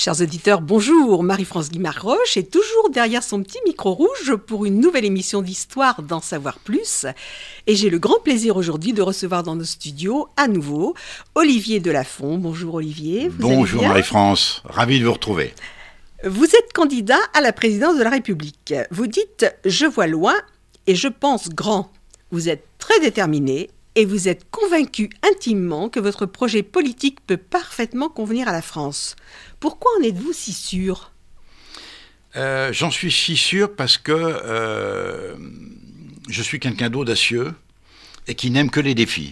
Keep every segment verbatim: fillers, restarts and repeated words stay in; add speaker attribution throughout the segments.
Speaker 1: Chers auditeurs, bonjour. Marie-France Guimard-Roche est toujours derrière son petit micro rouge pour une nouvelle émission d'Histoire d'en savoir plus. Et j'ai le grand plaisir aujourd'hui de recevoir dans nos studios, à nouveau, Olivier Delafont. Bonjour Olivier. Vous
Speaker 2: Bonjour Marie-France, ravi de vous retrouver.
Speaker 1: Vous êtes candidat à la présidence de la République. Vous dites « je vois loin et je pense grand ». Vous êtes très déterminé et vous êtes convaincu intimement que votre projet politique peut parfaitement convenir à la France. Pourquoi en êtes-vous si sûr ?
Speaker 2: euh, J'en suis si sûr parce que euh, je suis quelqu'un d'audacieux et qui n'aime que les défis.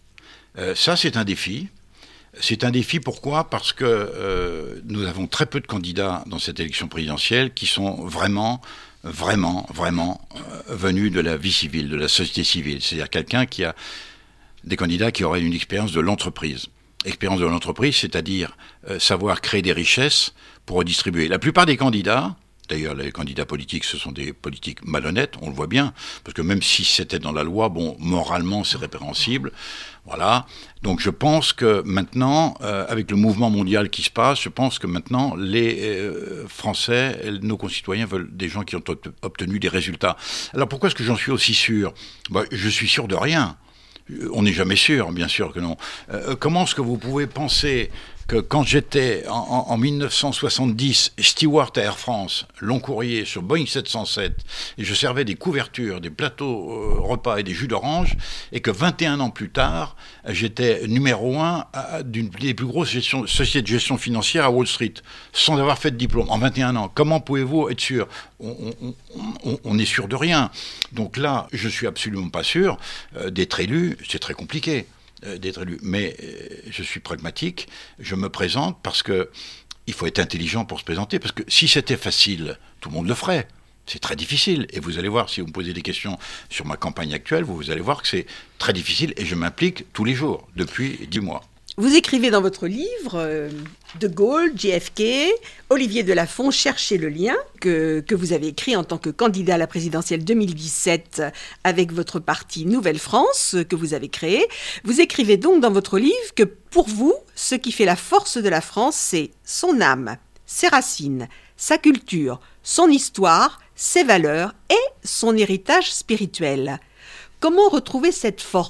Speaker 2: Euh, ça, c'est un défi. C'est un défi, pourquoi ? Parce que euh, nous avons très peu de candidats dans cette élection présidentielle qui sont vraiment, vraiment, vraiment euh, venus de la vie civile, de la société civile. C'est-à-dire quelqu'un qui a des candidats qui auraient une expérience de l'entreprise. Expérience de l'entreprise, c'est-à-dire euh, savoir créer des richesses pour redistribuer. La plupart des candidats, d'ailleurs les candidats politiques, ce sont des politiques malhonnêtes, on le voit bien, parce que même si c'était dans la loi, bon, moralement c'est répréhensible, voilà. Donc je pense que maintenant, euh, avec le mouvement mondial qui se passe, je pense que maintenant les euh, Français, nos concitoyens veulent des gens qui ont obtenu des résultats. Alors pourquoi est-ce que j'en suis aussi sûr ? Ben, je suis sûr de rien. On n'est jamais sûr, bien sûr que non. Euh, comment est-ce que vous pouvez penser que quand j'étais en, en, en mille neuf cent soixante-dix steward à Air France, long courrier sur Boeing sept cent sept, et je servais des couvertures, des plateaux euh, repas et des jus d'orange, et que vingt et un ans plus tard, j'étais numéro un à, d'une des plus grosses gestion, sociétés de gestion financière à Wall Street, sans avoir fait de diplôme, en vingt et un ans. Comment pouvez-vous être sûr ? on, on, on, on est sûr de rien. Donc là, je suis absolument pas sûr euh, d'être élu, c'est très compliqué. d'être élu. Mais je suis pragmatique, je me présente parce que il faut être intelligent pour se présenter, parce que si c'était facile, tout le monde le ferait. C'est très difficile. Et vous allez voir, si vous me posez des questions sur ma campagne actuelle, vous, vous allez voir que c'est très difficile et je m'implique tous les jours, depuis dix mois.
Speaker 1: Vous écrivez dans votre livre euh, De Gaulle, J F K, Olivier Delafont, cherchez le lien, que, que vous avez écrit en tant que candidat à la présidentielle deux mille dix-sept avec votre parti Nouvelle France, que vous avez créé. Vous écrivez donc dans votre livre que pour vous, ce qui fait la force de la France, c'est son âme, ses racines, sa culture, son histoire, ses valeurs et son héritage spirituel. Comment retrouver cette force ?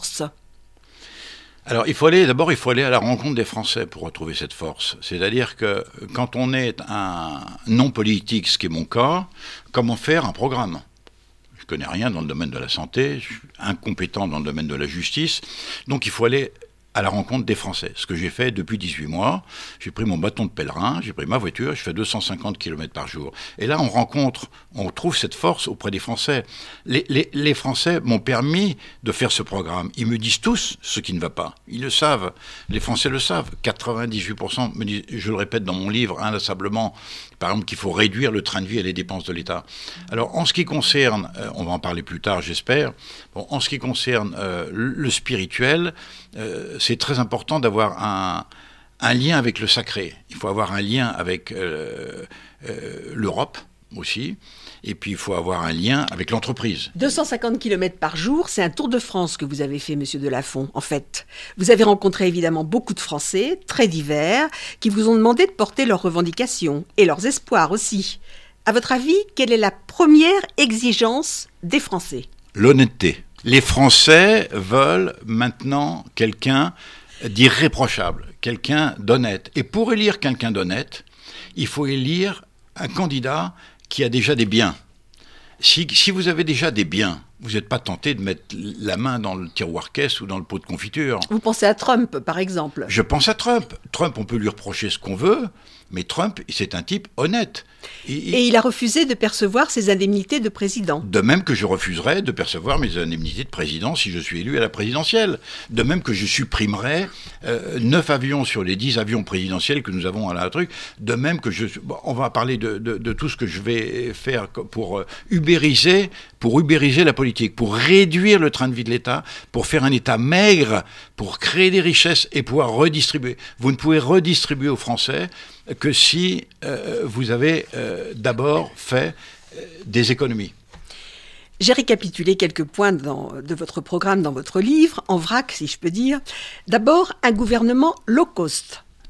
Speaker 2: Alors, il faut aller, d'abord, il faut aller à la rencontre des Français pour retrouver cette force. C'est-à-dire que quand on est un non-politique, ce qui est mon cas, comment faire un programme ? Je connais rien dans le domaine de la santé, je suis incompétent dans le domaine de la justice, donc il faut aller à la rencontre des Français. Ce que j'ai fait depuis dix-huit mois, j'ai pris mon bâton de pèlerin, j'ai pris ma voiture, je fais deux cent cinquante kilomètres par jour. Et là, on rencontre, on trouve cette force auprès des Français. Les, les, les Français m'ont permis de faire ce programme. Ils me disent tous ce qui ne va pas. Ils le savent. Les Français le savent. quatre-vingt-dix-huit pour cent me disent, je le répète dans mon livre inlassablement, par exemple, qu'il faut réduire le train de vie et les dépenses de l'État. Alors, en ce qui concerne, euh, on va en parler plus tard, j'espère, bon, en ce qui concerne euh, le spirituel, euh, c'est très important d'avoir un, un lien avec le sacré. Il faut avoir un lien avec euh, euh, l'Europe aussi, et puis il faut avoir un lien avec l'entreprise.
Speaker 1: deux cent cinquante kilomètres par jour, c'est un tour de France que vous avez fait, monsieur Delafont, en fait. Vous avez rencontré évidemment beaucoup de Français, très divers, qui vous ont demandé de porter leurs revendications, et leurs espoirs aussi. À votre avis, quelle est la première exigence des Français ?
Speaker 2: L'honnêteté. Les Français veulent maintenant quelqu'un d'irréprochable, quelqu'un d'honnête. Et pour élire quelqu'un d'honnête, il faut élire un candidat qui a déjà des biens. Si, si vous avez déjà des biens, vous n'êtes pas tenté de mettre la main dans le tiroir caisse ou dans le pot de confiture.
Speaker 1: Vous pensez à Trump, par exemple ?
Speaker 2: Je pense à Trump. Trump, on peut lui reprocher ce qu'on veut, mais Trump, c'est un type honnête.
Speaker 1: Et, et il a refusé de percevoir ses indemnités de président.
Speaker 2: De même que je refuserais de percevoir mes indemnités de président si je suis élu à la présidentielle. De même que je supprimerais euh, neuf avions sur les dix avions présidentiels que nous avons à la truc. De même que je... Bon, on va parler de, de, de tout ce que je vais faire pour euh, ubériser, pour ubériser la politique, pour réduire le train de vie de l'État, pour faire un État maigre, pour créer des richesses et pouvoir redistribuer. Vous ne pouvez redistribuer aux Français que si euh, vous avez euh, d'abord fait euh, des économies.
Speaker 1: J'ai récapitulé quelques points dans, de votre programme dans votre livre, en vrac si je peux dire. D'abord, un gouvernement low cost.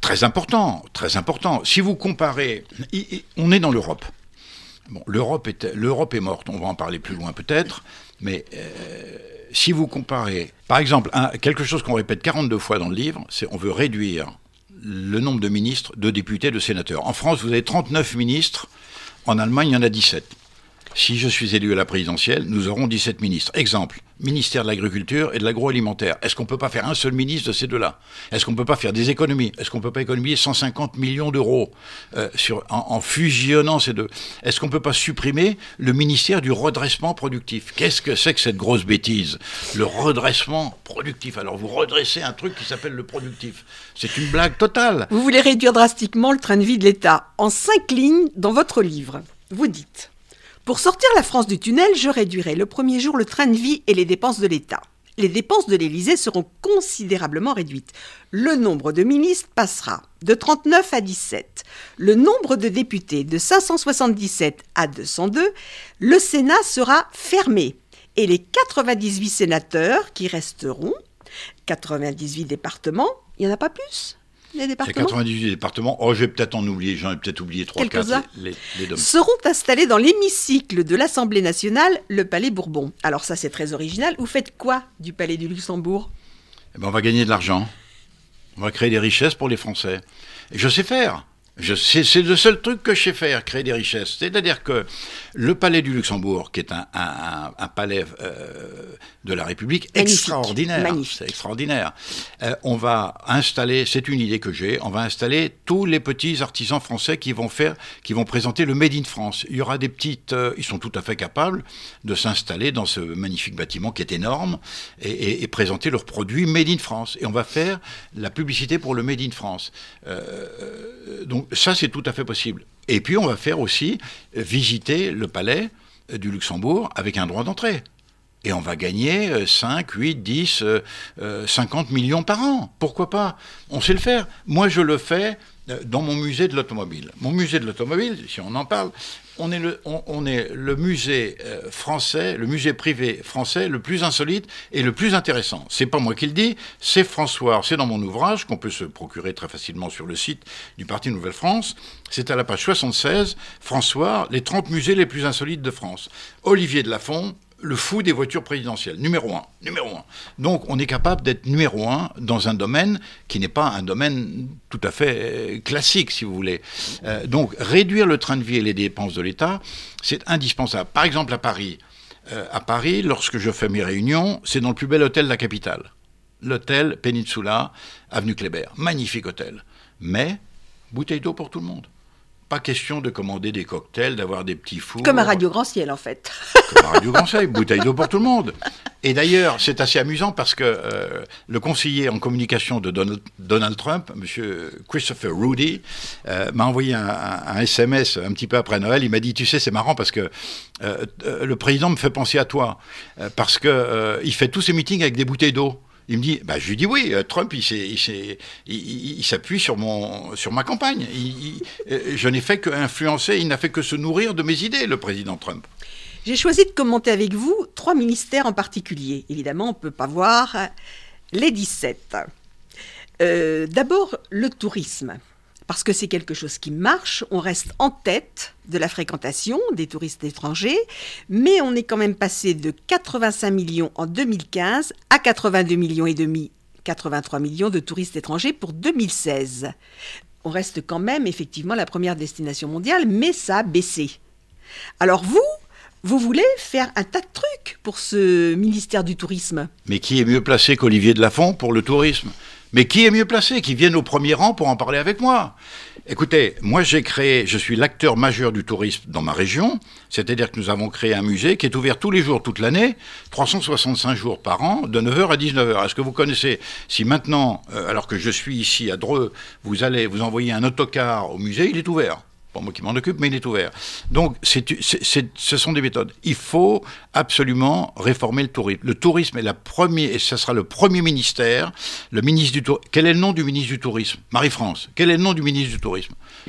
Speaker 2: Très important, très important. Si vous comparez, on est dans l'Europe. Bon, l'Europe est, l'Europe est morte, on va en parler plus loin peut-être, mais euh, si vous comparez, par exemple, un, quelque chose qu'on répète quarante-deux fois dans le livre, c'est on veut réduire le nombre de ministres, de députés, de sénateurs. En France, vous avez trente-neuf ministres, en Allemagne, il y en a dix-sept. Si je suis élu à la présidentielle, nous aurons dix-sept ministres. Exemple, ministère de l'Agriculture et de l'Agroalimentaire. Est-ce qu'on ne peut pas faire un seul ministre de ces deux-là? Est-ce qu'on ne peut pas faire des économies? Est-ce qu'on ne peut pas économiser cent cinquante millions d'euros euh, sur, en, en fusionnant ces deux? Est-ce qu'on ne peut pas supprimer le ministère du redressement productif? Qu'est-ce que c'est que cette grosse bêtise? Le redressement productif. Alors vous redressez un truc qui s'appelle le productif. C'est une blague totale.
Speaker 1: Vous voulez réduire drastiquement le train de vie de l'État. En cinq lignes dans votre livre, vous dites: pour sortir la France du tunnel, je réduirai le premier jour le train de vie et les dépenses de l'État. Les dépenses de l'Élysée seront considérablement réduites. Le nombre de ministres passera de trente-neuf à dix-sept. Le nombre de députés de cinq cent soixante-dix-sept à deux cent deux. Le Sénat sera fermé. Et les quatre-vingt-dix-huit sénateurs qui resteront, quatre-vingt-dix-huit départements, il n'y en a pas plus? Les départements.
Speaker 2: Il y a quatre-vingt-dix-huit départements. Oh, je vais peut-être en oublier. J'en ai peut-être oublié trois, quatre. Les, les, les domaines.
Speaker 1: Seront installés dans l'hémicycle de l'Assemblée nationale, le Palais Bourbon. Alors ça, c'est très original. Vous faites quoi du Palais du Luxembourg?
Speaker 2: Eh ben, on va gagner de l'argent. On va créer des richesses pour les Français. Et je sais faire. Je sais, c'est le seul truc que je sais faire, créer des richesses. C'est-à-dire que le Palais du Luxembourg, qui est un, un, un palais euh, de la République,
Speaker 1: magnifique,
Speaker 2: extraordinaire,
Speaker 1: magnifique.
Speaker 2: C'est extraordinaire. Euh, on va installer, c'est une idée que j'ai, on va installer tous les petits artisans français qui vont faire, qui vont présenter le Made in France. Il y aura des petites, euh, ils sont tout à fait capables de s'installer dans ce magnifique bâtiment qui est énorme et, et, et présenter leurs produits Made in France. Et on va faire la publicité pour le Made in France. Euh, donc ça, c'est tout à fait possible. Et puis, on va faire aussi visiter le palais du Luxembourg avec un droit d'entrée. Et on va gagner cinq, huit, dix, cinquante millions par an. Pourquoi pas? On sait le faire. Moi, je le fais dans mon musée de l'automobile. Mon musée de l'automobile, si on en parle, on est le, on, on est le musée français, le musée privé français le plus insolite et le plus intéressant. C'est pas moi qui le dis, c'est François, c'est dans mon ouvrage qu'on peut se procurer très facilement sur le site du Parti Nouvelle-France. C'est à la page soixante-seize, François, les trente musées les plus insolites de France. Olivier de Lafont, le fou des voitures présidentielles, numéro un, numéro un. Donc on est capable d'être numéro un dans un domaine qui n'est pas un domaine tout à fait classique, si vous voulez. Euh, donc réduire le train de vie et les dépenses de l'État, c'est indispensable. Par exemple à Paris, euh, à Paris, lorsque je fais mes réunions, c'est dans le plus bel hôtel de la capitale. L'hôtel Peninsula, avenue Kléber. Magnifique hôtel. Mais, bouteille d'eau pour tout le monde. Pas question de commander des cocktails, d'avoir des petits fours.
Speaker 1: Comme à Radio Grand Ciel, en fait.
Speaker 2: Comme à Radio Grand Ciel, bouteille d'eau pour tout le monde. Et d'ailleurs, c'est assez amusant parce que euh, le conseiller en communication de Donald, Donald Trump, M. Christopher Rudy, euh, m'a envoyé un, un, un S M S un petit peu après Noël. Il m'a dit, tu sais, c'est marrant parce que euh, euh, le président me fait penser à toi. Euh, parce qu'il euh, fait tous ses meetings avec des bouteilles d'eau. Il me dit, bah, je lui dis oui, Trump, il, s'est, il, s'est, il, il, il s'appuie sur, mon, sur ma campagne. Il, il, je n'ai fait qu'influencer, il n'a fait que se nourrir de mes idées, le président Trump.
Speaker 1: J'ai choisi de commenter avec vous trois ministères en particulier. Évidemment, on ne peut pas voir les dix-sept. Euh, d'abord, le tourisme. Parce que c'est quelque chose qui marche, on reste en tête de la fréquentation des touristes étrangers, mais on est quand même passé de quatre-vingt-cinq millions en deux mille quinze à quatre-vingt-deux millions et demi, quatre-vingt-trois millions de touristes étrangers pour deux mille seize. On reste quand même effectivement la première destination mondiale, mais ça a baissé. Alors vous, vous voulez faire un tas de trucs pour ce ministère du Tourisme.
Speaker 2: Mais qui est mieux placé qu'Olivier de Lafont pour le tourisme ? Mais qui est mieux placé, qui vienne au premier rang pour en parler avec moi? Écoutez, moi j'ai créé, je suis l'acteur majeur du tourisme dans ma région, c'est-à-dire que nous avons créé un musée qui est ouvert tous les jours, toute l'année, trois cent soixante-cinq jours par an, de neuf heures à dix-neuf heures. Est-ce que vous connaissez, si maintenant, euh, alors que je suis ici à Dreux, vous allez vous envoyer un autocar au musée, il est ouvert. Pas moi qui m'en occupe, mais il est ouvert. Donc, c'est, c'est, c'est, ce sont des méthodes. Il faut absolument réformer le tourisme. Le tourisme est la première, et ce sera le premier ministère, le ministre du Tourisme. Quel est le nom du ministre du Tourisme? Marie-France. Quel est le nom du ministre du Tourisme?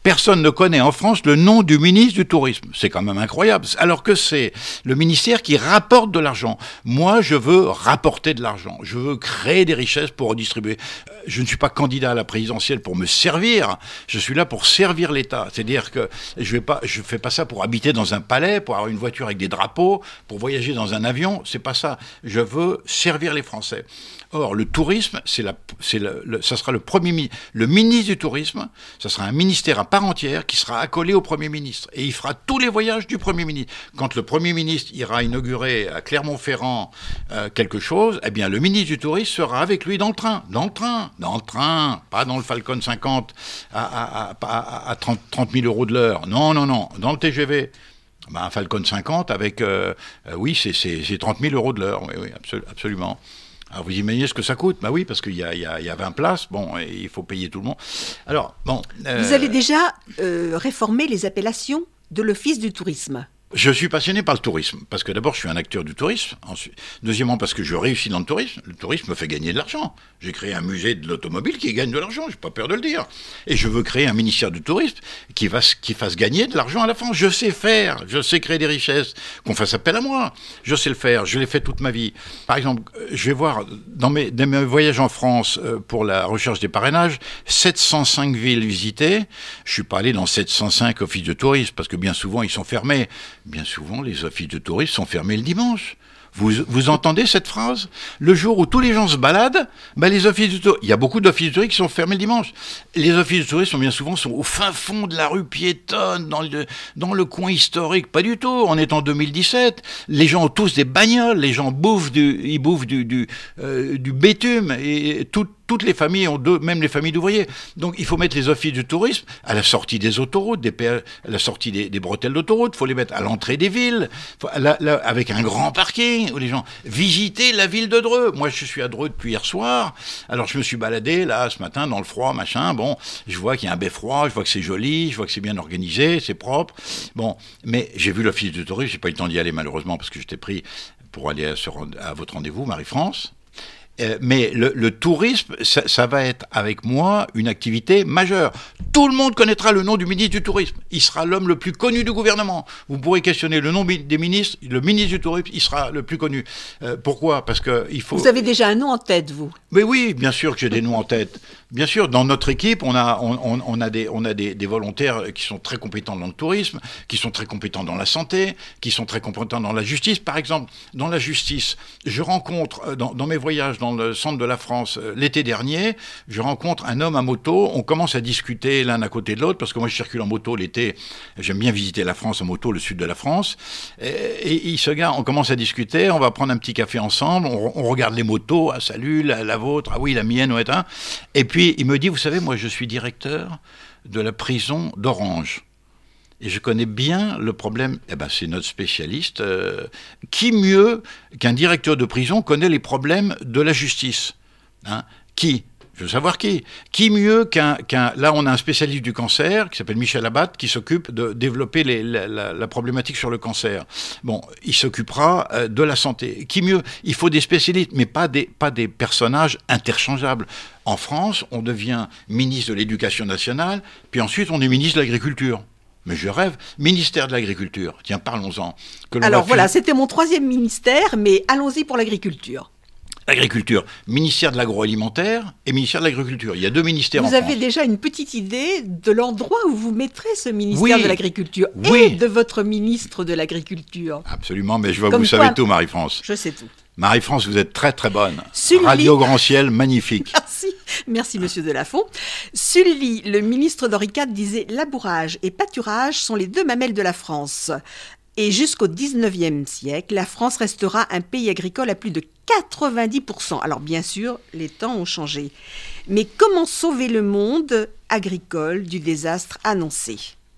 Speaker 2: Personne ne connaît en France le nom du ministre du Tourisme. C'est quand même incroyable. Alors que c'est le ministère qui rapporte de l'argent. Moi, je veux rapporter de l'argent. Je veux créer des richesses pour redistribuer. Je ne suis pas candidat à la présidentielle pour me servir. Je suis là pour servir l'État. C'est-à-dire que je vais pas, je fais pas ça pour habiter dans un palais, pour avoir une voiture avec des drapeaux, pour voyager dans un avion. C'est pas ça. Je veux servir les Français. Or, le tourisme, c'est la, c'est le, le, ça sera le premier, le ministre du tourisme, ça sera un ministère à part entière qui sera accolé au Premier ministre. Et il fera tous les voyages du Premier ministre. Quand le Premier ministre ira inaugurer à Clermont-Ferrand euh, quelque chose, eh bien, le ministre du tourisme sera avec lui dans le train. Dans le train. Dans le train. Pas dans le Falcon cinquante à, à, à, à, à trente mille euros de l'heure. Non, non, non. Dans le T G V. Ben, un Falcon cinquante avec, euh, euh, oui, c'est, c'est, c'est trente mille euros de l'heure. Oui, oui, absolu, absolument. Alors, vous imaginez ce que ça coûte? Bah oui, parce qu'il y a, il y a, il y a vingt places, bon, et il faut payer tout le monde. Alors, bon...
Speaker 1: Euh... Vous allez déjà euh, réformer les appellations de l'Office du tourisme.
Speaker 2: Je suis passionné par le tourisme, parce que d'abord, je suis un acteur du tourisme. Ensuite, deuxièmement, parce que je réussis dans le tourisme. Le tourisme me fait gagner de l'argent. J'ai créé un musée de l'automobile qui gagne de l'argent, j'ai pas peur de le dire. Et je veux créer un ministère du tourisme qui, va, qui fasse gagner de l'argent à la France. Je sais faire, je sais créer des richesses, qu'on fasse appel à moi. Je sais le faire, je l'ai fait toute ma vie. Par exemple, je vais voir, dans mes, dans mes voyages en France pour la recherche des parrainages, sept cent cinq villes visitées. Je suis pas allé dans sept cent cinq offices de tourisme, parce que bien souvent, ils sont fermés. Bien souvent, les offices de tourisme sont fermés le dimanche. Vous, vous entendez cette phrase? Le jour où tous les gens se baladent, ben les offices de tourisme, il y a beaucoup d'offices de tourisme qui sont fermés le dimanche. Les offices de tourisme, bien souvent, sont au fin fond de la rue piétonne, dans le, dans le coin historique. Pas du tout. On est en deux mille dix-sept. Les gens ont tous des bagnoles. Les gens bouffent du, ils bouffent du, du, euh, du bitume. Et tout, toutes les familles ont deux, même les familles d'ouvriers. Donc, il faut mettre les offices du tourisme à la sortie des autoroutes, des P L, à la sortie des, des bretelles d'autoroute. Il faut les mettre à l'entrée des villes, faut, là, là, avec un grand parking où les gens visiter la ville de Dreux. Moi, je suis à Dreux depuis hier soir. Alors, je me suis baladé là ce matin dans le froid, machin. Bon, je vois qu'il y a un beffroi, je vois que c'est joli, je vois que c'est bien organisé, c'est propre. Bon, mais j'ai vu l'office du tourisme. J'ai pas eu le temps d'y aller malheureusement parce que j'étais pris pour aller à, ce, à votre rendez-vous, Marie-France. Euh, mais le, le tourisme, ça, ça va être avec moi une activité majeure. Tout le monde connaîtra le nom du ministre du Tourisme. Il sera l'homme le plus connu du gouvernement. Vous pourrez questionner le nom des ministres, le ministre du Tourisme, il sera le plus connu. Euh, pourquoi? Parce que il faut...
Speaker 1: Vous avez déjà un nom en tête, vous?
Speaker 2: Mais oui, bien sûr que j'ai des noms en tête. Bien sûr, dans notre équipe, on a, on, on, on a, des, on a des, des volontaires qui sont très compétents dans le tourisme, qui sont très compétents dans la santé, qui sont très compétents dans la justice. Par exemple, dans la justice, je rencontre, dans, dans mes voyages dans le centre de la France l'été dernier, je rencontre un homme à moto, on commence à discuter l'un à côté de l'autre, parce que moi je circule en moto l'été, j'aime bien visiter la France en moto, le sud de la France, et, et, et ce gars, on commence à discuter, on va prendre un petit café ensemble, on, on regarde les motos, ah salut, la, la vôtre, ah oui, la mienne, ouais, hein. Et puis il me dit, vous savez, moi je suis directeur de la prison d'Orange. Et je connais bien le problème, eh ben, c'est notre spécialiste. Euh, qui mieux qu'un directeur de prison connaît les problèmes de la justice, hein? Qui? Je veux savoir qui. Qui mieux qu'un, qu'un... Là, on a un spécialiste du cancer qui s'appelle Michel Abad qui s'occupe de développer les, la, la, la problématique sur le cancer. Bon, il s'occupera euh, de la santé. Qui mieux? Il faut des spécialistes, mais pas des, pas des personnages interchangeables. En France, on devient ministre de l'Éducation nationale, puis ensuite on est ministre de l'Agriculture. Mais je rêve, ministère de l'Agriculture. Tiens, parlons-en.
Speaker 1: Que l'on Alors voilà, fait... c'était mon troisième ministère, mais allons-y pour l'agriculture.
Speaker 2: L'agriculture, ministère de l'agroalimentaire et ministère de l'agriculture. Il y a deux ministères
Speaker 1: vous
Speaker 2: en France.
Speaker 1: Vous avez déjà une petite idée de l'endroit où vous mettrez ce ministère
Speaker 2: oui.
Speaker 1: de l'agriculture
Speaker 2: oui.
Speaker 1: et de votre ministre de l'agriculture.
Speaker 2: Absolument, mais je vois que vous savez tout, Marie-France.
Speaker 1: Je sais tout.
Speaker 2: Marie-France, vous êtes très très bonne.
Speaker 1: Sully...
Speaker 2: Radio Grand Ciel, magnifique.
Speaker 1: Merci, merci Monsieur Delafont. Sully, le ministre d'Henri quatre, disait « Labourage et pâturage sont les deux mamelles de la France ». Et jusqu'au dix-neuvième siècle, la France restera un pays agricole à plus de quatre-vingt-dix pour cent. Alors bien sûr, les temps ont changé. Mais comment sauver le monde agricole du désastre annoncé?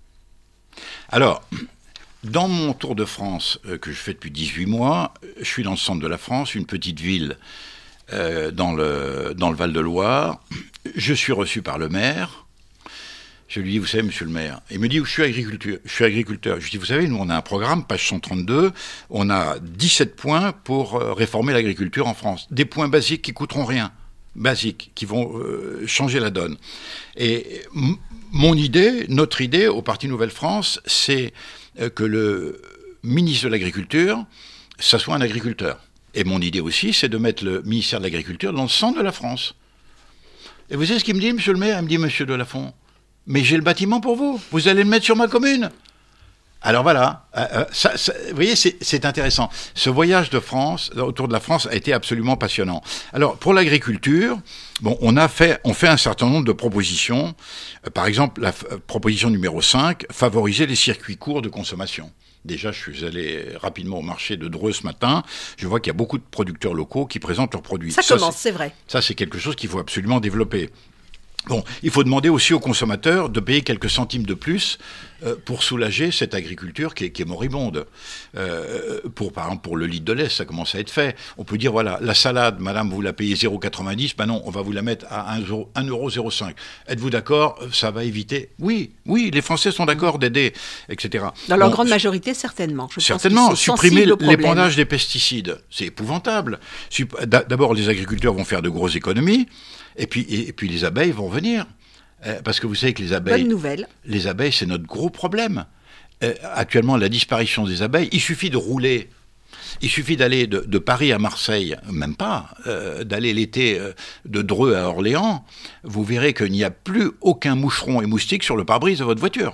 Speaker 2: Alors, dans mon tour de France, euh, que je fais depuis dix-huit mois, je suis dans le centre de la France, une petite ville euh, dans le, dans le Val-de-Loire. Je suis reçu par le maire. Je lui dis, vous savez, monsieur le maire, il me dit, je suis agriculteur. Je suis agriculteur. Je lui dis, vous savez, nous, on a un programme, page cent trente-deux, on a dix-sept points pour réformer l'agriculture en France. Des points basiques qui coûteront rien. basiques qui vont euh, changer la donne. Et m- mon idée, notre idée au Parti Nouvelle France, c'est euh, que le ministre de l'Agriculture, ça soit un agriculteur. Et mon idée aussi, c'est de mettre le ministère de l'Agriculture dans le centre de la France. Et vous savez ce qu'il me dit, monsieur le maire? Il me dit, monsieur Delafont, mais j'ai le bâtiment pour vous, vous allez le mettre sur ma commune. Alors voilà, euh, ça, ça, vous voyez, c'est, c'est intéressant. Ce voyage de France, autour de la France, a été absolument passionnant. Alors, pour l'agriculture, bon, on a fait, on fait un certain nombre de propositions. Euh, par exemple, la f- proposition numéro cinq, favoriser les circuits courts de consommation. Déjà, je suis allé rapidement au marché de Dreux ce matin. Je vois qu'il y a beaucoup de producteurs locaux qui présentent leurs produits.
Speaker 1: Ça, ça commence, c'est, c'est vrai.
Speaker 2: Ça, c'est quelque chose qu'il faut absolument développer. Bon, il faut demander aussi aux consommateurs de payer quelques centimes de plus euh, pour soulager cette agriculture qui est, qui est moribonde. Euh, pour, par exemple, pour le litre de lait, ça commence à être fait. On peut dire, voilà, la salade, madame, vous la payez zéro virgule quatre-vingt-dix, ben non, on va vous la mettre à un euro zéro cinq. Êtes-vous d'accord? Ça va éviter? Oui, oui, les Français sont d'accord d'aider, et cetera.
Speaker 1: Dans leur
Speaker 2: bon,
Speaker 1: grande majorité, certainement. Je
Speaker 2: certainement,
Speaker 1: pense
Speaker 2: supprimer l'épandage des pesticides, c'est épouvantable. D'abord, les agriculteurs vont faire de grosses économies. Et puis, et, et puis les abeilles vont venir. Euh, parce que vous savez que les abeilles...
Speaker 1: Bonne nouvelle.
Speaker 2: Les abeilles, c'est notre gros problème. Euh, actuellement, la disparition des abeilles, il suffit de rouler. Il suffit d'aller de, de Paris à Marseille, même pas, euh, d'aller l'été euh, de Dreux à Orléans. Vous verrez qu'il n'y a plus aucun moucheron et moustique sur le pare-brise de votre voiture.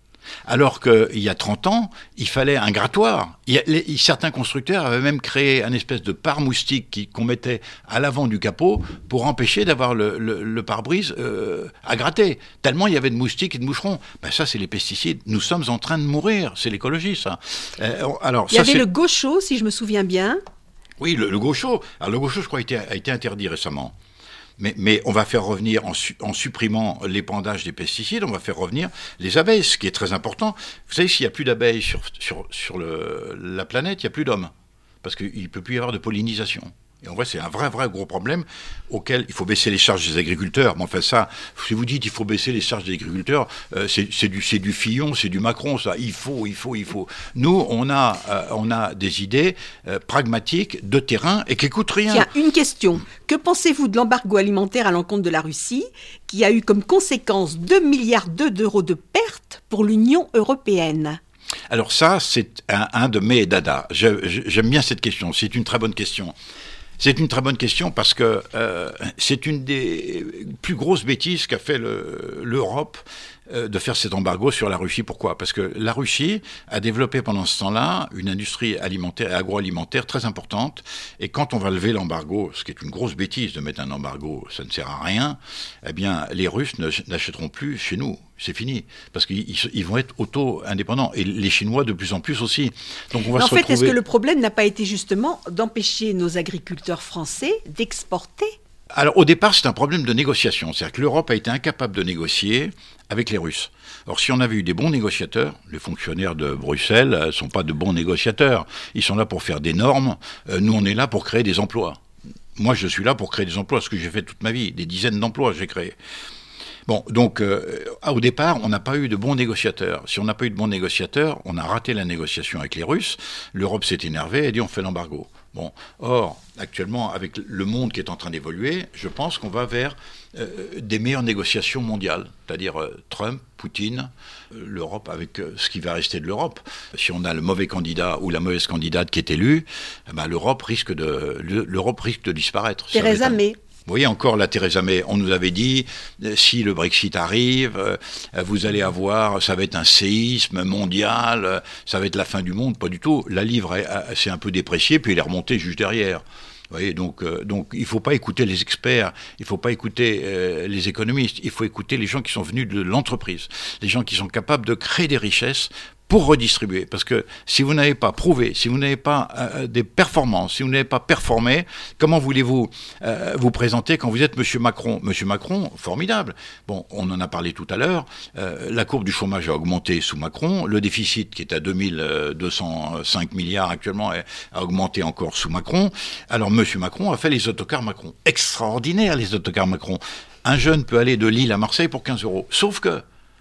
Speaker 2: Alors qu'il y a trente ans, il fallait un grattoir. Il y a, les, certains constructeurs avaient même créé un espèce de pare-moustique qui, qu'on mettait à l'avant du capot pour empêcher d'avoir le, le, le pare-brise euh, à gratter. Tellement il y avait de moustiques et de moucherons. Ben ça, c'est les pesticides. Nous sommes en train de mourir. C'est l'écologie, ça. Euh, alors,
Speaker 1: il y
Speaker 2: ça,
Speaker 1: avait
Speaker 2: c'est...
Speaker 1: le gaucho, si je me souviens bien.
Speaker 2: Oui, le, le gaucho. Alors le gaucho, je crois, a été, a été interdit récemment. Mais, mais on va faire revenir, en, su, en supprimant l'épandage des pesticides, on va faire revenir les abeilles, ce qui est très important. Vous savez, s'il n'y a plus d'abeilles sur, sur, sur le, la planète, il n'y a plus d'hommes. Parce qu'il ne peut plus y avoir de pollinisation. Et on voit, c'est un vrai, vrai gros problème auquel il faut baisser les charges des agriculteurs. Mais enfin, ça, si vous dites il faut baisser les charges des agriculteurs, euh, c'est, c'est, du, c'est du Fillon, c'est du Macron, ça. Il faut, il faut, il faut. Nous, on a, euh, on a des idées euh, pragmatiques, de terrain, et qui coûtent rien.
Speaker 1: Tiens, une question. Que pensez-vous de l'embargo alimentaire à l'encontre de la Russie, qui a eu comme conséquence deux milliards d'euros de pertes pour l'Union européenne ?
Speaker 2: Alors ça, c'est un, un de mes dadas. Je, je, j'aime bien cette question, c'est une très bonne question. C'est une très bonne question parce que euh, c'est une des plus grosses bêtises qu'a fait le, l'Europe euh, de faire cet embargo sur la Russie. Pourquoi ? Parce que la Russie a développé pendant ce temps-là une industrie alimentaire et agroalimentaire très importante. Et quand on va lever l'embargo, ce qui est une grosse bêtise de mettre un embargo, ça ne sert à rien, eh bien les Russes ne, n'achèteront plus chez nous. C'est fini, parce qu'ils ils vont être auto-indépendants, et les Chinois de plus en plus aussi. Donc on va
Speaker 1: Mais en
Speaker 2: se
Speaker 1: fait,
Speaker 2: retrouver...
Speaker 1: est-ce que le problème n'a pas été justement d'empêcher nos agriculteurs français d'exporter ?
Speaker 2: Alors au départ, c'est un problème de négociation, c'est-à-dire que l'Europe a été incapable de négocier avec les Russes. Or si on avait eu des bons négociateurs, les fonctionnaires de Bruxelles ne sont pas de bons négociateurs, ils sont là pour faire des normes, nous on est là pour créer des emplois. Moi je suis là pour créer des emplois, ce que j'ai fait toute ma vie, des dizaines d'emplois j'ai créé. Bon, donc, euh, au départ, on n'a pas eu de bons négociateurs. Si on n'a pas eu de bons négociateurs, on a raté la négociation avec les Russes. L'Europe s'est énervée et a dit on fait l'embargo. Bon, or, actuellement, avec le monde qui est en train d'évoluer, je pense qu'on va vers euh, des meilleures négociations mondiales. C'est-à-dire euh, Trump, Poutine, euh, l'Europe avec euh, ce qui va rester de l'Europe. Si on a le mauvais candidat ou la mauvaise candidate qui est élue, eh ben, l'Europe risque de, l'Europe risque de disparaître.
Speaker 1: Theresa May.
Speaker 2: Vous voyez encore la Theresa May, on nous avait dit, si le Brexit arrive, euh, vous allez avoir, ça va être un séisme mondial, euh, ça va être la fin du monde, pas du tout. La livre s'est un peu dépréciée, puis elle est remontée juste derrière. Vous voyez, donc, euh, donc il ne faut pas écouter les experts, il ne faut pas écouter euh, les économistes, il faut écouter les gens qui sont venus de l'entreprise, les gens qui sont capables de créer des richesses pour redistribuer. Parce que si vous n'avez pas prouvé, si vous n'avez pas euh, des performances, si vous n'avez pas performé, comment voulez-vous euh, vous présenter quand vous êtes Monsieur Macron ? Monsieur Macron, formidable. Bon, on en a parlé tout à l'heure. Euh, la courbe du chômage a augmenté sous Macron. Le déficit, qui est à deux mille deux cent cinq milliards actuellement, a augmenté encore sous Macron. Alors Monsieur Macron a fait les autocars Macron. Extraordinaire, les autocars Macron. Un jeune peut aller de Lille à Marseille pour quinze euros. Sauf que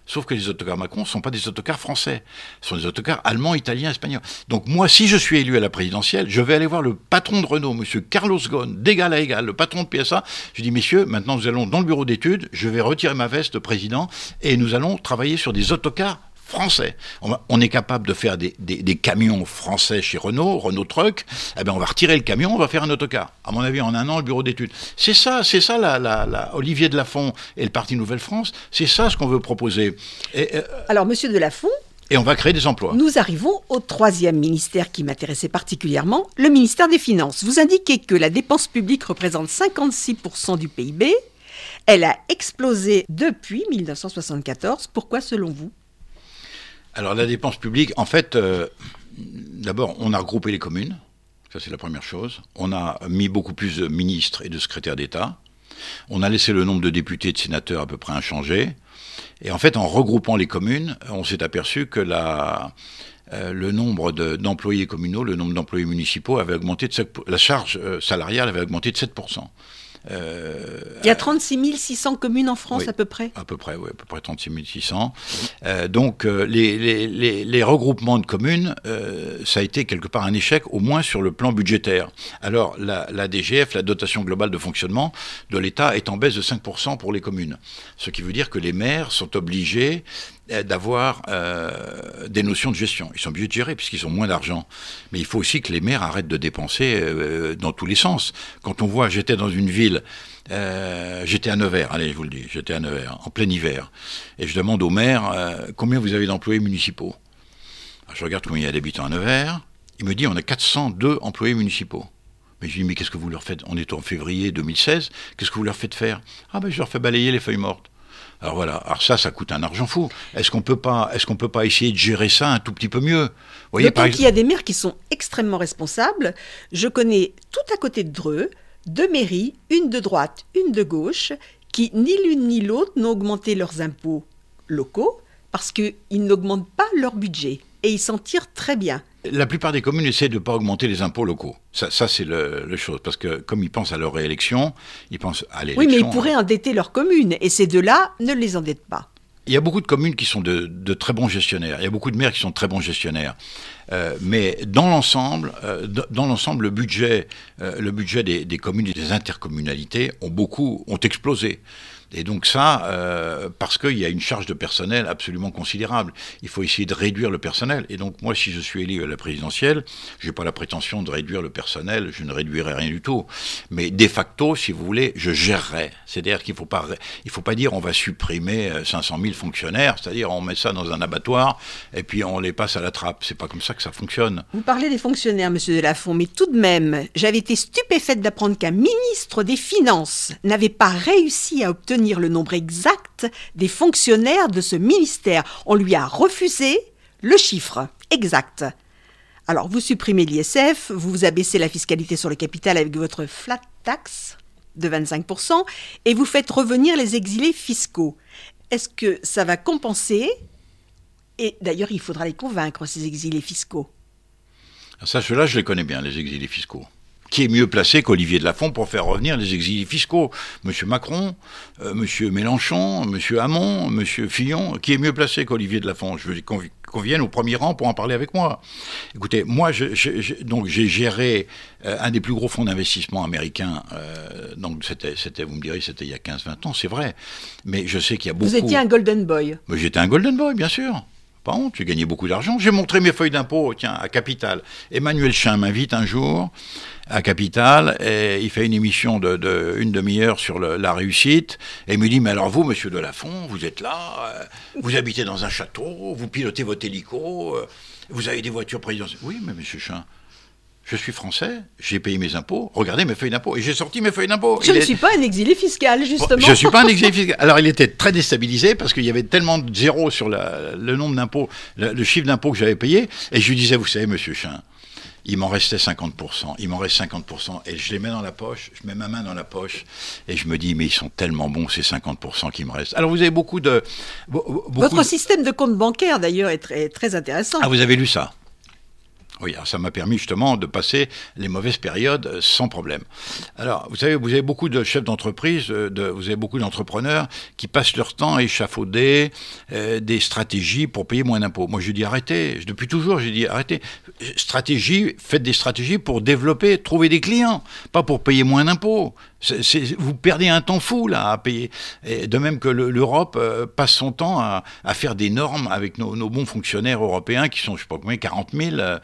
Speaker 2: Sauf que les autocars Macron ne sont pas des autocars français. Ce sont des autocars allemands, italiens, espagnols. Donc moi, si je suis élu à la présidentielle, je vais aller voir le patron de Renault, M. Carlos Ghosn, d'égal à égal, le patron de P S A. Je dis, messieurs, maintenant nous allons dans le bureau d'études, je vais retirer ma veste de président et nous allons travailler sur des autocars français. On, va, on est capable de faire des, des, des camions français chez Renault, Renault Truck. Eh ben on va retirer le camion, on va faire un autocar. À mon avis, en un an, le bureau d'études. C'est ça, c'est ça, la, la, la Olivier Delafont et le Parti Nouvelle France. C'est ça ce qu'on veut proposer. Et, euh,
Speaker 1: Alors, Monsieur Delafont.
Speaker 2: Et on va créer des emplois.
Speaker 1: Nous arrivons au troisième ministère qui m'intéressait particulièrement, le ministère des Finances. Vous indiquez que la dépense publique représente cinquante-six pour cent du P I B. Elle a explosé depuis mille neuf cent soixante-quatorze. Pourquoi, selon vous ?
Speaker 2: Alors la dépense publique, en fait, euh, d'abord, on a regroupé les communes, ça c'est la première chose. On a mis beaucoup plus de ministres et de secrétaires d'État. On a laissé le nombre de députés et de sénateurs à peu près inchangé. Et en fait, en regroupant les communes, on s'est aperçu que la, euh, le nombre de, d'employés communaux, le nombre d'employés municipaux avait augmenté de sept pour cent, la charge euh, salariale avait augmenté de sept pour cent.
Speaker 1: Euh, Il y a trente-six mille six cents communes en France, oui, à peu près.
Speaker 2: À peu près, oui, à peu près trente-six mille six cents. Euh, donc, euh, les, les, les, les regroupements de communes, euh, ça a été quelque part un échec, au moins sur le plan budgétaire. Alors, la, la D G F, la dotation globale de fonctionnement de l'État, est en baisse de cinq pour cent pour les communes. Ce qui veut dire que les maires sont obligés d'avoir euh, des notions de gestion. Ils sont obligés de gérer puisqu'ils ont moins d'argent. Mais il faut aussi que les maires arrêtent de dépenser euh, dans tous les sens. Quand on voit, j'étais dans une ville, euh, j'étais à Nevers, allez, je vous le dis, j'étais à Nevers, en plein hiver, et je demande au maire, euh, combien vous avez d'employés municipaux ? Alors, je regarde combien il y a d'habitants à Nevers, il me dit, on a quatre cent deux employés municipaux. Mais je lui dis, mais qu'est-ce que vous leur faites ? On est en février deux mille seize, qu'est-ce que vous leur faites faire ? Ah ben, je leur fais balayer les feuilles mortes. Alors voilà, alors ça, ça coûte un argent fou. Est-ce qu'on peut pas, est-ce qu'on peut pas essayer de gérer ça un tout petit peu mieux ? Vous
Speaker 1: voyez, D'autant par exemple... qu'il y a des maires qui sont extrêmement responsables. Je connais tout à côté de Dreux deux mairies, une de droite, une de gauche, qui ni l'une ni l'autre n'ont augmenté leurs impôts locaux parce qu'ils n'augmentent pas leur budget. Et ils s'en tirent très bien.
Speaker 2: La plupart des communes essaient de ne pas augmenter les impôts locaux. Ça, ça c'est le, le chose. Parce que comme ils pensent à leur réélection, ils pensent à l'élection...
Speaker 1: Oui, mais ils pourraient endetter leurs communes. Et ces deux-là ne les endettent pas.
Speaker 2: Il y a beaucoup de communes qui sont de, de très bons gestionnaires. Il y a beaucoup de maires qui sont de très bons gestionnaires. Euh, mais dans l'ensemble, euh, dans l'ensemble, le budget, euh, le budget des, des communes et des intercommunalités ont beaucoup, ont explosé. Et donc ça, euh, parce qu'il y a une charge de personnel absolument considérable. Il faut essayer de réduire le personnel. Et donc moi, si je suis élu à la présidentielle, je n'ai pas la prétention de réduire le personnel, je ne réduirai rien du tout. Mais de facto, si vous voulez, je gérerai. C'est-à-dire qu'il ne faut pas, il faut pas dire on va supprimer cinq cent mille fonctionnaires, c'est-à-dire on met ça dans un abattoir et puis on les passe à la trappe. C'est pas comme ça que ça fonctionne.
Speaker 1: Vous parlez des fonctionnaires, Monsieur Delafont, mais tout de même, j'avais été stupéfaite d'apprendre qu'un ministre des Finances n'avait pas réussi à obtenir le nombre exact des fonctionnaires de ce ministère. On lui a refusé le chiffre exact. Alors, vous supprimez l'I S F, vous vous abaissez la fiscalité sur le capital avec votre flat tax de vingt-cinq pour cent et vous faites revenir les exilés fiscaux. Est-ce que ça va compenser ? Et d'ailleurs, il faudra les convaincre, ces exilés fiscaux.
Speaker 2: Ça, ceux-là, je les connais bien, les exilés fiscaux. Qui est mieux placé qu'Olivier Delafont pour faire revenir les exilés fiscaux ? Monsieur Macron, euh, Monsieur Mélenchon, Monsieur Hamon, Monsieur Fillon, qui est mieux placé qu'Olivier Delafont ? Je veux qu'on, qu'on vienne au premier rang pour en parler avec moi. Écoutez, moi, je, je, je, donc j'ai géré euh, un des plus gros fonds d'investissement américains. Euh, donc c'était, c'était, vous me direz, c'était il y a quinze vingt ans, c'est vrai. Mais je sais qu'il y a beaucoup...
Speaker 1: Vous étiez un golden boy.
Speaker 2: Mais j'étais un golden boy, bien sûr. Pas honte, j'ai gagné beaucoup d'argent. J'ai montré mes feuilles d'impôt, tiens, à Capital. Emmanuel Chin m'invite un jour à Capital et il fait une émission de, de une demi-heure sur le, la réussite et il me dit, mais alors vous, Monsieur Delafont, vous êtes là, euh, vous habitez dans un château, vous pilotez votre hélico, euh, vous avez des voitures présidentielles. Oui, mais Monsieur Chin, je suis français, j'ai payé mes impôts, regardez mes feuilles d'impôts, et j'ai sorti mes feuilles d'impôts.
Speaker 1: Je
Speaker 2: il
Speaker 1: ne
Speaker 2: est...
Speaker 1: suis pas un exilé fiscal, justement.
Speaker 2: Bon, je ne suis pas un exilé fiscal. Alors, il était très déstabilisé parce qu'il y avait tellement de zéros sur la, le nombre d'impôts, le, le chiffre d'impôts que j'avais payé, et je lui disais, vous savez, Monsieur Chin, il m'en restait cinquante pour cent, il m'en reste cinquante pour cent, et je les mets dans la poche, je mets ma main dans la poche, et je me dis, mais ils sont tellement bons, ces cinquante pour cent qui me restent. Alors, vous avez beaucoup de... Beaucoup
Speaker 1: Votre
Speaker 2: de...
Speaker 1: système de compte bancaire, d'ailleurs, est très, très intéressant.
Speaker 2: Ah, vous avez lu ça ? Oui, alors ça m'a permis justement de passer les mauvaises périodes sans problème. Alors, vous savez, vous avez beaucoup de chefs d'entreprise, de, vous avez beaucoup d'entrepreneurs qui passent leur temps à échafauder euh, des stratégies pour payer moins d'impôts. Moi, je dis arrêtez. Depuis toujours, j'ai dit arrêtez. Stratégie, faites des stratégies pour développer, trouver des clients, pas pour payer moins d'impôts. C'est, c'est, vous perdez un temps fou là à payer. Et de même que le, l'Europe euh, passe son temps à, à faire des normes avec nos, nos bons fonctionnaires européens qui sont, je sais pas combien, quarante mille, euh,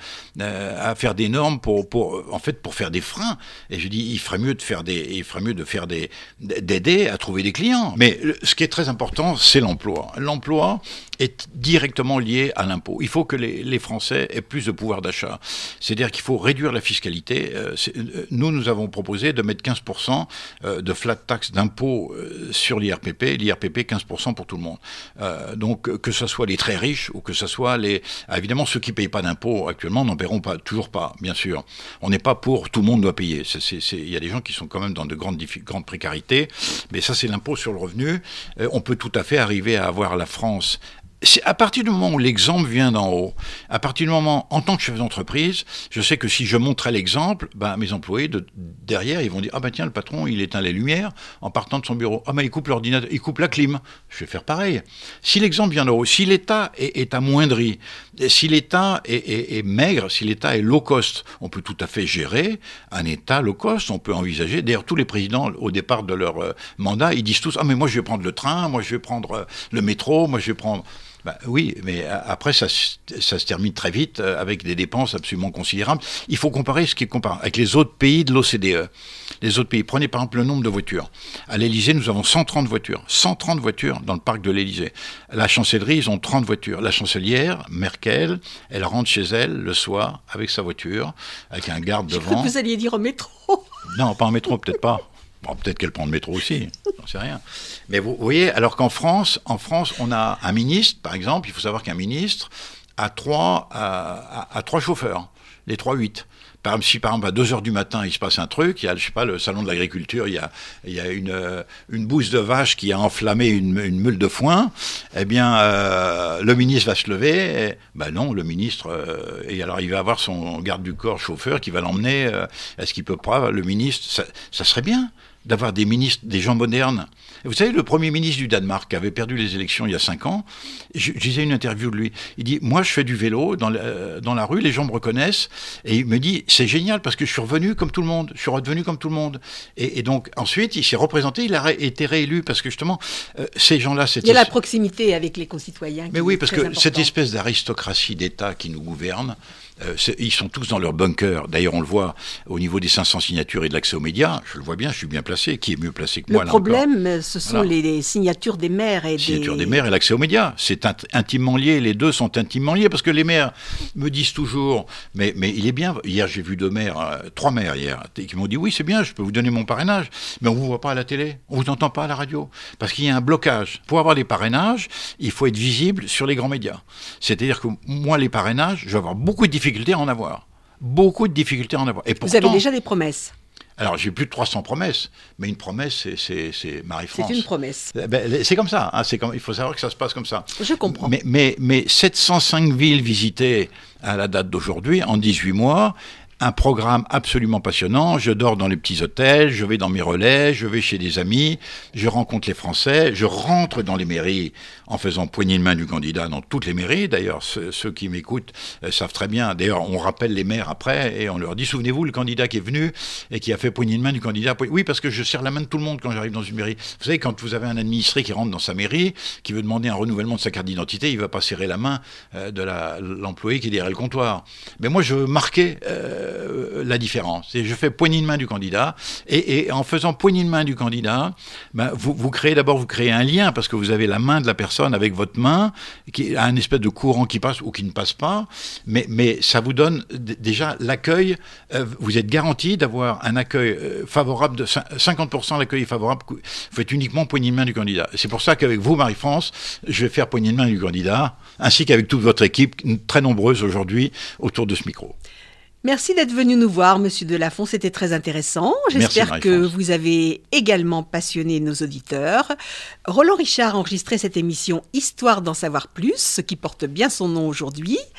Speaker 2: à faire des normes pour, pour, en fait, pour faire des freins. Et je dis, il ferait mieux de faire des, il ferait mieux de faire des, d'aider à trouver des clients. Mais ce qui est très important, c'est l'emploi. L'emploi est directement lié à l'impôt. Il faut que les, les Français aient plus de pouvoir d'achat. C'est-à-dire qu'il faut réduire la fiscalité. Euh, nous, nous avons proposé de mettre quinze pour cent de flat tax d'impôt sur l'I R P P, l'I R P P quinze pour cent pour tout le monde. Euh, donc que ce soit les très riches ou que ce soit les... Évidemment, ceux qui ne payent pas d'impôt actuellement n'en paieront pas, toujours pas, bien sûr. On n'est pas pour tout le monde doit payer. Il y a des gens qui sont quand même dans de grandes, grandes précarités, mais ça c'est l'impôt sur le revenu. Euh, on peut tout à fait arriver à avoir la France... C'est à partir du moment où l'exemple vient d'en haut, à partir du moment, en tant que chef d'entreprise, je sais que si je montrais l'exemple, ben, mes employés de, derrière, ils vont dire « Ah ben tiens, le patron, il éteint les lumières en partant de son bureau. Ah ben il coupe l'ordinateur, il coupe la clim. Je vais faire pareil. » Si l'exemple vient d'en haut, si l'État est, est amoindri, si l'État est, est, est maigre, si l'État est low cost, on peut tout à fait gérer un État low cost, on peut envisager. D'ailleurs, tous les présidents, au départ de leur euh, mandat, ils disent tous « Ah mais moi je vais prendre le train, moi je vais prendre euh, le métro, moi je vais prendre... » Ben oui, mais après, ça, ça se termine très vite avec des dépenses absolument considérables. Il faut comparer ce qui est comparable avec les autres pays de l'O C D E. Les autres pays, prenez par exemple le nombre de voitures. À l'Élysée, nous avons cent trente voitures. cent trente voitures dans le parc de l'Élysée. La chancellerie, ils ont trente voitures. La chancelière, Merkel, elle rentre chez elle le soir avec sa voiture, avec un garde devant. Je crois
Speaker 1: que vous alliez dire au métro.
Speaker 2: Non, pas en métro, peut-être pas. Bon, peut-être qu'elle prend le métro aussi, j'en sais rien. Mais vous voyez, alors qu'en France, en France, on a un ministre, par exemple, il faut savoir qu'un ministre a trois, a, a, a trois chauffeurs, les trois huit. Par exemple, si par exemple à deux heures du matin, il se passe un truc, il y a, je sais pas, le salon de l'agriculture, il y a, il y a une, une bouse de vache qui a enflammé une, une meule de foin, eh bien, euh, le ministre va se lever, et, ben non, le ministre, euh, et alors il va avoir son garde du corps chauffeur qui va l'emmener, euh, est-ce qu'il peut pas, le ministre, ça, ça serait bien d'avoir des ministres, des gens modernes. Vous savez, le Premier ministre du Danemark, qui avait perdu les élections il y a cinq ans, je, je disais une interview de lui, il dit « Moi, je fais du vélo dans la, dans la rue, les gens me reconnaissent. » Et il me dit « C'est génial, parce que je suis revenu comme tout le monde, je suis redevenu comme tout le monde. » Et, et donc, ensuite, il s'est représenté, il a ré, été réélu, parce que justement, euh, ces gens-là...
Speaker 1: Il y a la proximité avec les concitoyens.
Speaker 2: Mais oui, parce que important. Cette espèce d'aristocratie d'État qui nous gouverne, Euh, ils sont tous dans leur bunker. D'ailleurs, on le voit au niveau des cinq cents signatures et de l'accès aux médias. Je le vois bien, je suis bien placé. Qui est mieux placé que
Speaker 1: le
Speaker 2: moi, là
Speaker 1: problème,
Speaker 2: encore.
Speaker 1: ce sont voilà. les, les signatures des maires et
Speaker 2: signatures
Speaker 1: des...
Speaker 2: des maires et l'accès aux médias. C'est int- intimement lié. Les deux sont intimement liés parce que les maires me disent toujours, mais, mais il est bien. Hier, j'ai vu deux maires, euh, trois maires hier, qui m'ont dit oui, c'est bien, je peux vous donner mon parrainage, mais on vous voit pas à la télé, on vous entend pas à la radio, parce qu'il y a un blocage. Pour avoir les parrainages, il faut être visible sur les grands médias. C'est-à-dire que moi, les parrainages, je vais avoir beaucoup de difficultés à en avoir. Beaucoup de difficultés à en avoir. Et pourtant,
Speaker 1: vous avez déjà des promesses?
Speaker 2: Alors, j'ai plus de trois cents promesses, mais une promesse, c'est, c'est, c'est Marie-France.
Speaker 1: C'est une promesse.
Speaker 2: Ben, c'est comme ça, hein, c'est comme, il faut savoir que ça se passe comme ça.
Speaker 1: Je comprends.
Speaker 2: Mais, mais, mais sept cent cinq villes visitées à la date d'aujourd'hui, en dix-huit mois, un programme absolument passionnant. Je dors dans les petits hôtels, je vais dans mes relais, je vais chez des amis, je rencontre les Français, je rentre dans les mairies en faisant poignée de main du candidat dans toutes les mairies. D'ailleurs, ceux, ceux qui m'écoutent euh, savent très bien. D'ailleurs, on rappelle les maires après et on leur dit, souvenez-vous, le candidat qui est venu et qui a fait poignée de main du candidat. Oui, parce que je serre la main de tout le monde quand j'arrive dans une mairie. Vous savez, quand vous avez un administré qui rentre dans sa mairie, qui veut demander un renouvellement de sa carte d'identité, il ne va pas serrer la main euh, de la, l'employé qui est derrière le comptoir. Mais moi, je veux marquer... Euh, la différence. Et je fais poignée de main du candidat et, et en faisant poignée de main du candidat, ben, vous, vous créez d'abord vous créez un lien parce que vous avez la main de la personne avec votre main qui a un espèce de courant qui passe ou qui ne passe pas, mais, mais ça vous donne d- déjà l'accueil, euh, vous êtes garanti d'avoir un accueil euh, favorable, de cinquante pour cent l'accueil est favorable, vous faites uniquement poignée de main du candidat. C'est pour ça qu'avec vous, Marie-France, je vais faire poignée de main du candidat, ainsi qu'avec toute votre équipe, très nombreuse aujourd'hui, autour de ce micro.
Speaker 1: Merci d'être venu nous voir, Monsieur Delafont, c'était très intéressant. J'espère
Speaker 2: Merci,
Speaker 1: que vous avez également passionné nos auditeurs. Roland Richard a enregistré cette émission Histoire d'en savoir plus, ce qui porte bien son nom aujourd'hui.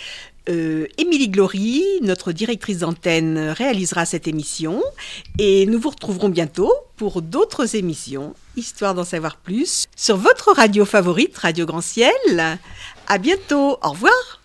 Speaker 1: Euh, Émilie Glory, notre directrice d'antenne, réalisera cette émission et nous vous retrouverons bientôt pour d'autres émissions, histoire d'en savoir plus, sur votre radio favorite, Radio Grand Ciel. À bientôt, au revoir.